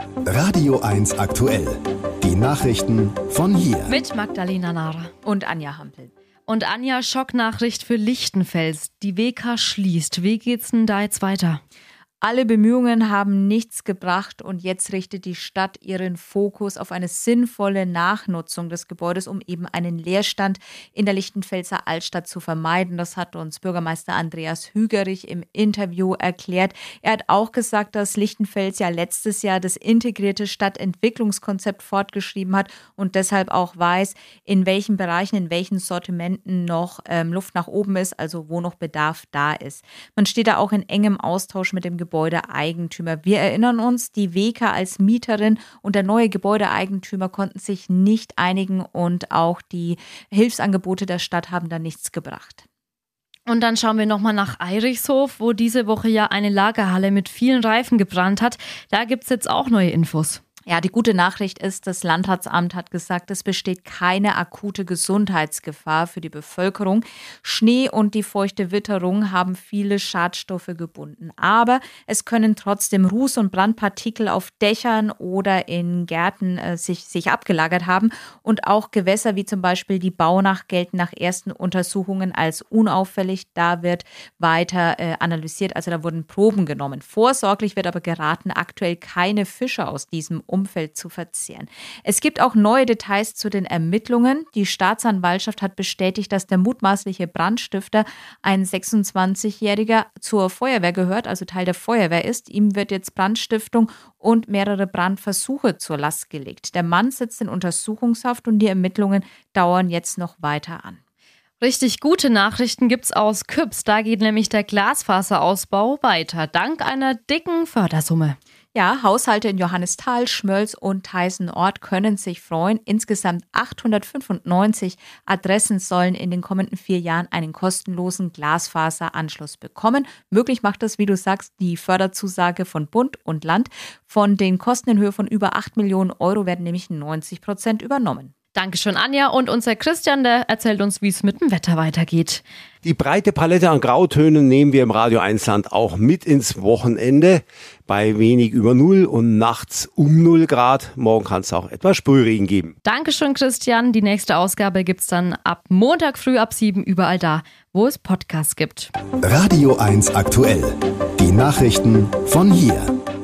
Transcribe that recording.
Radio 1 aktuell. Die Nachrichten von hier. Mit Magdalena Nahrer und Anja Hampel. Und Anja, Schocknachricht für Lichtenfels. Die WK schließt. Wie geht's denn da jetzt weiter? Alle Bemühungen haben nichts gebracht und jetzt richtet die Stadt ihren Fokus auf eine sinnvolle Nachnutzung des Gebäudes, um eben einen Leerstand in der Lichtenfelser Altstadt zu vermeiden. Das hat uns Bürgermeister Andreas Hügerich im Interview erklärt. Er hat auch gesagt, dass Lichtenfels ja letztes Jahr das integrierte Stadtentwicklungskonzept fortgeschrieben hat und deshalb auch weiß, in welchen Bereichen, in welchen Sortimenten noch Luft nach oben ist, also wo noch Bedarf da ist. Man steht da auch in engem Austausch mit dem Gebäudeeigentümer. Wir erinnern uns, die WK als Mieterin und der neue Gebäudeeigentümer konnten sich nicht einigen und auch die Hilfsangebote der Stadt haben da nichts gebracht. Und dann schauen wir nochmal nach Eirichshof, wo diese Woche ja eine Lagerhalle mit vielen Reifen gebrannt hat. Da gibt es jetzt auch neue Infos. Ja, die gute Nachricht ist, das Landratsamt hat gesagt, es besteht keine akute Gesundheitsgefahr für die Bevölkerung. Schnee und die feuchte Witterung haben viele Schadstoffe gebunden. Aber es können trotzdem Ruß- und Brandpartikel auf Dächern oder in Gärten sich abgelagert haben. Und auch Gewässer wie zum Beispiel die Baunach gelten nach ersten Untersuchungen als unauffällig. Da wird weiter analysiert, also da wurden Proben genommen. Vorsorglich wird aber geraten, aktuell keine Fische aus diesem Umfeld zu verzehren. Es gibt auch neue Details zu den Ermittlungen. Die Staatsanwaltschaft hat bestätigt, dass der mutmaßliche Brandstifter, ein 26-Jähriger, zur Feuerwehr gehört, also Teil der Feuerwehr ist. Ihm wird jetzt Brandstiftung und mehrere Brandversuche zur Last gelegt. Der Mann sitzt in Untersuchungshaft und die Ermittlungen dauern jetzt noch weiter an. Richtig gute Nachrichten gibt's aus Küps. Da geht nämlich der Glasfaserausbau weiter, dank einer dicken Fördersumme. Ja, Haushalte in Johannisthal, Schmölln und Teißenort können sich freuen. Insgesamt 895 Adressen sollen in den kommenden 4 Jahren einen kostenlosen Glasfaseranschluss bekommen. Möglich macht das, wie du sagst, die Förderzusage von Bund und Land. Von den Kosten in Höhe von über 8 Millionen Euro werden nämlich 90% übernommen. Dankeschön, Anja. Und unser Christian, der erzählt uns, wie es mit dem Wetter weitergeht. Die breite Palette an Grautönen nehmen wir im Radio 1 Land auch mit ins Wochenende. Bei wenig über 0 und nachts um 0 Grad. Morgen kann es auch etwas Sprühregen geben. Dankeschön, Christian. Die nächste Ausgabe gibt's dann ab Montag früh ab 7 überall da, wo es Podcasts gibt. Radio 1 aktuell. Die Nachrichten von hier.